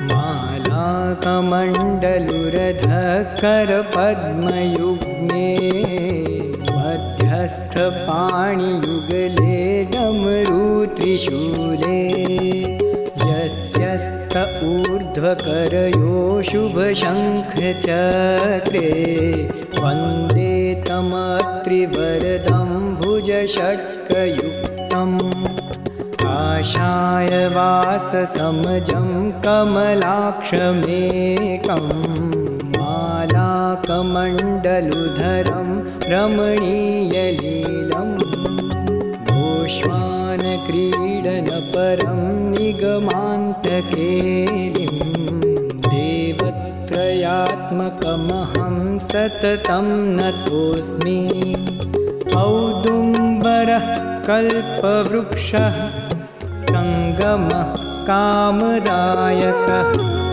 मालाकमण्डलुरधकरपद्मयुग्मे मध्यस्थपाणियुगले डमरुत्रिशूले यस्यस्त ऊर्ध्वकरयो शुभशङ्खचक्रे वन्दे तमत्रिवरदं भुजषट्कयुक्तम् काषायवाससमजं कमलाक्षमेकं मालाकमण्डलुधरं रमणीयलीलं गोष्वानक्रीडनपरं निगमान्तकेलिं देवत्रयात्मकमहं सततं नतोऽस्मि औदुम्बरः कल्पवृक्षः संगमः कामदायकः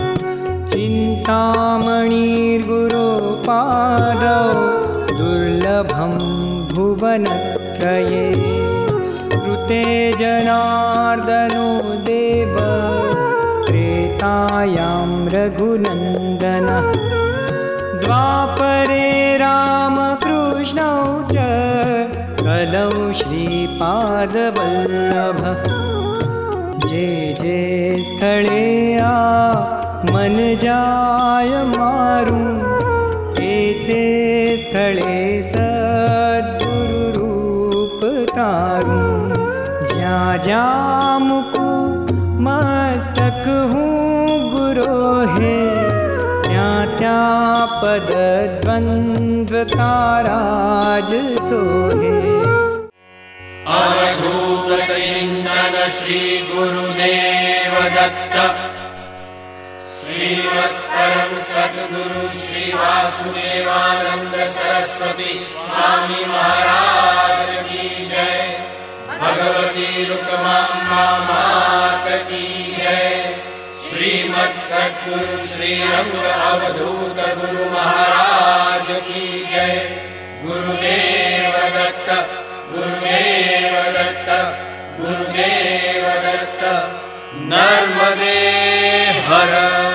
चिन्तामणिर्गुरो पादौ दुर्लभं भुवनत्रये कृते जनार्दनो देव स्त्रेतायां रघुनन्दनः द्वापरे रामकृष्णौ च कलौ श्रीपादवल्लभः जे जे स्थले मन जाय मारू एते स्थले सद्गुरुरूप तारू ज्या ज्या मुकु मस्तक हूँ गुरो है त्या त्या पद द्वंद्व ताराज सोहे। अवधूतचिन्तन श्री गुरुदेव दत्त श्रीमत्परम सद्गुरु श्री वासुदेवानंद सरस्वती स्वामी महाराज की जय। भगवती रुक्मांबा मात की जय। श्रीमत् सद्गुरु श्री रंग अवधूत गुरु महाराज की जय। गुरुदेव दत्त गुरुदेव दत्त गुरुदेव दत्त। नर्मदे हर।